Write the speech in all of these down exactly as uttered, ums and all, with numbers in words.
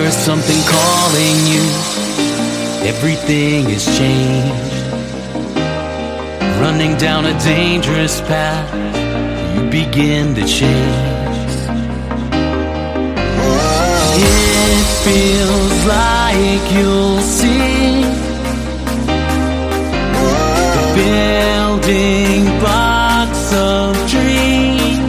There's something calling you. Everything is changed. Running down a dangerous path, you begin to change. It feels like you'll see the building blocks of dreams.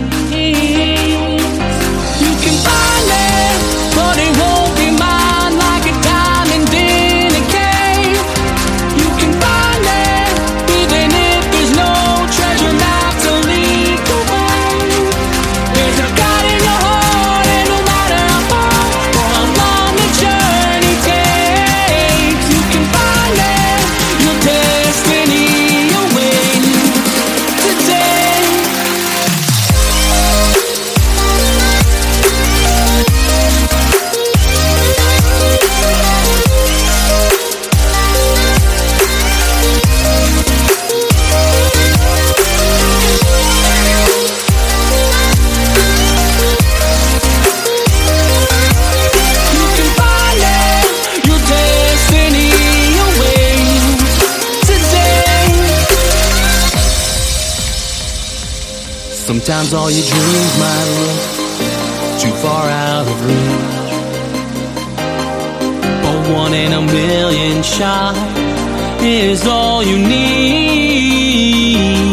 You can find it, but it won't be mine, like a diamond in a cave. You can find it, even if there's no treasure map to lead the way. There's a God in your heart, and no matter how far or how long the journey takes, you can find it, your destiny awaits today. You can find it, your destiny awaits today. Sometimes all your dreams might look too far out of reach. A one in a million shot is all you need.